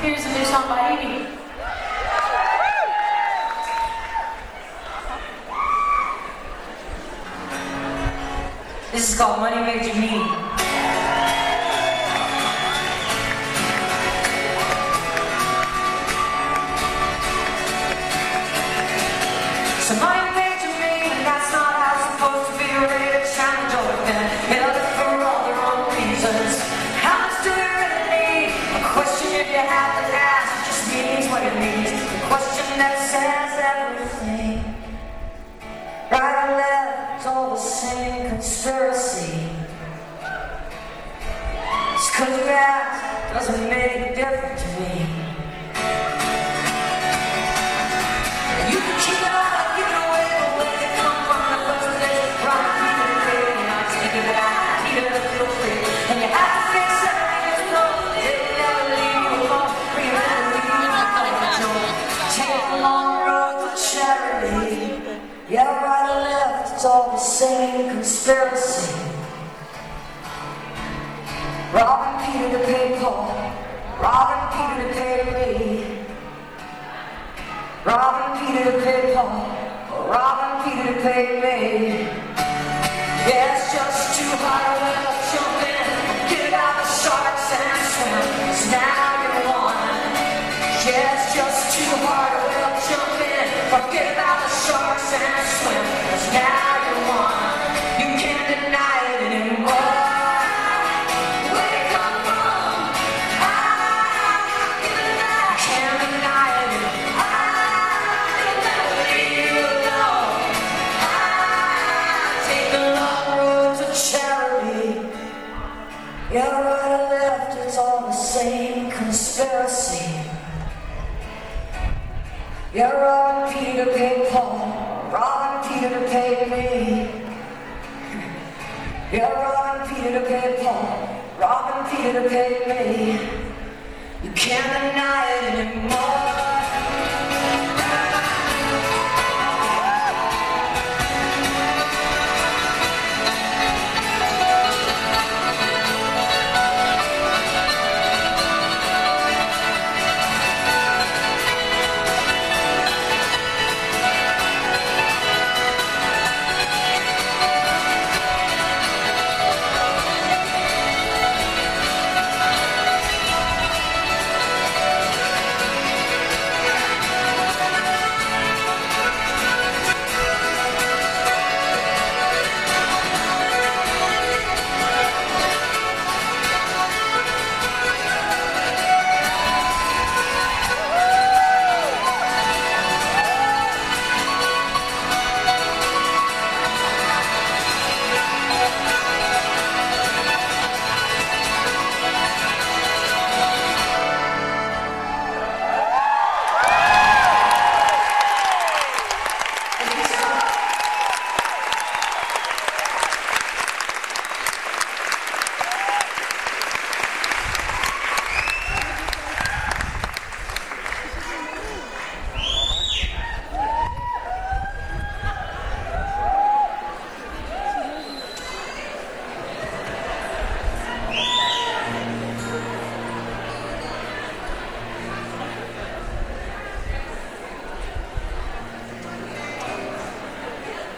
Here's a new song by Amy. This is called Money Made You Mean. So money made you mean, and that's not how it's supposed to be. Ready to shine a joy pin, you know, for all the wrong reasons. How much do you really need? A question if you have to ask, it just means what it means. A question that says everything. Right or left, it's all the same conspiracy. Just 'cause you ask doesn't make a difference to me. You can keep it all up, give it away, but where they come from the first day, right, keep it away, and I just give it out, keep it up, feel free. And you have to fix everything that's wrong, they'll never leave you alone, bring it back, leave you alone. Take a long road to charity. Yeah, right or left, it's all the same conspiracy. Robbing Peter to pay Paul, robbing Peter to pay me. Robbing Peter to pay Paul, robbing Peter to pay me. Yeah, it's just too hard to let up jump in. Get out the sharks and swim, 'cause now you're one. Yeah, it's just too hard to let up jump in. Forget about the sharks and swim, 'cause now you're one. You can't deny it anymore. Yeah, right or left, it's all the same conspiracy. Yeah, robbing Peter to pay Paul, robbing Peter to pay me. Yeah, robbing Peter to pay Paul, robbing Peter to pay me.